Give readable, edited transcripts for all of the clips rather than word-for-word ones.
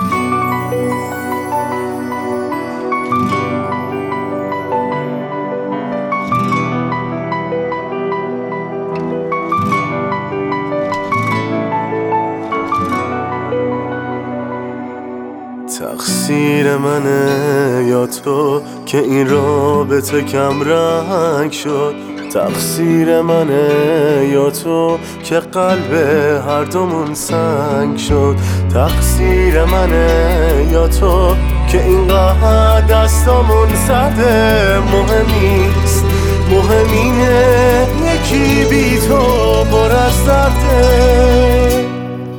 تقصیر منه یا تو که این رابطه کم رنگ شد؟ تقصیر منه یا تو که قلب هر دومون سنگ شد؟ تقصیر منه یا تو که اینقدر دستامون زده؟ مهم نیست، مهم اینه یکی بی تو پر از درده.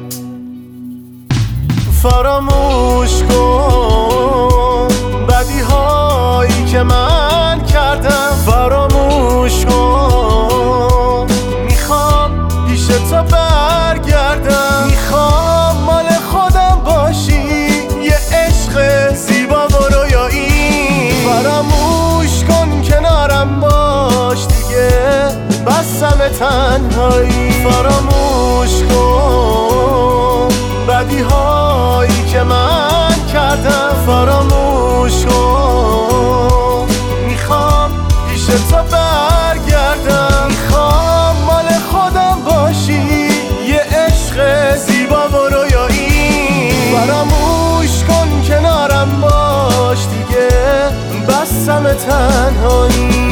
فراموش کن بدی هایی که من کردم، فراموش کن. میخوام پیش تو برگردم، میخوام مال خودم باشی، یه عشق زیبا و رویایی. فراموش کن کنارم باش دیگه، بسم تنهایی. فراموش کن بدی هایی که من کردم، فراموش کن. میخوام پیش تو برگردم، میخوام مال خودم باشی، یه عشق زیبا و رویایی. فراموش کن کنارم باش دیگه، بسم تنهایی.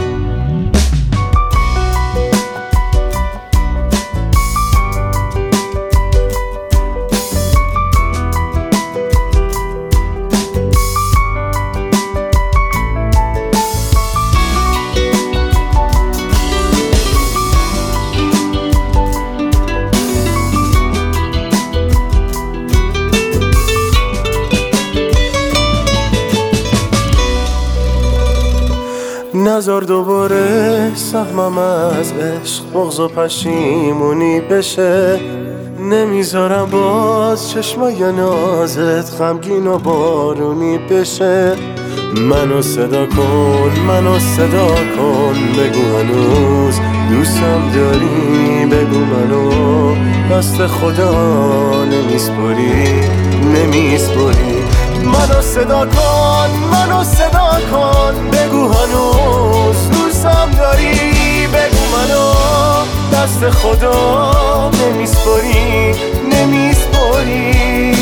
نذار دوباره سهمم از عشق بغض و پشیمونی بشه. نمیذارم باز چشمای نازت غمگین و بارونی بشه. منو صدا کن، منو صدا کن، بگو هنوز دوستم داری، بگو منو دست خدا نمیسپری، نمیسپری. منو صدا کن، منو صدا کن، بگو هنوز دوستم داری، بگو منو دست خدا نمیسپری، نمیسپری.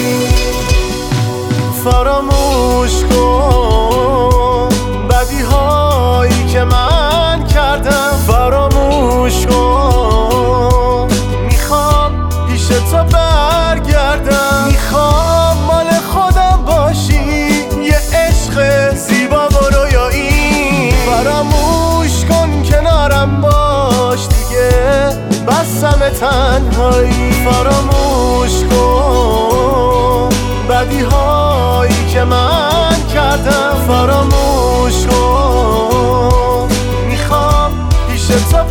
فراموش کن بدی هایی که من کردم، فراموش کن. میخوام پیش تو برگردم، میخوام مال خودم باشی، یه عشق زیبا و رویایی. فراموش کن کنارم باش دیگه، بسم تنهایی. فراموش کن بدی هایی که من کردم، فراموش کن. میخوام پیش تو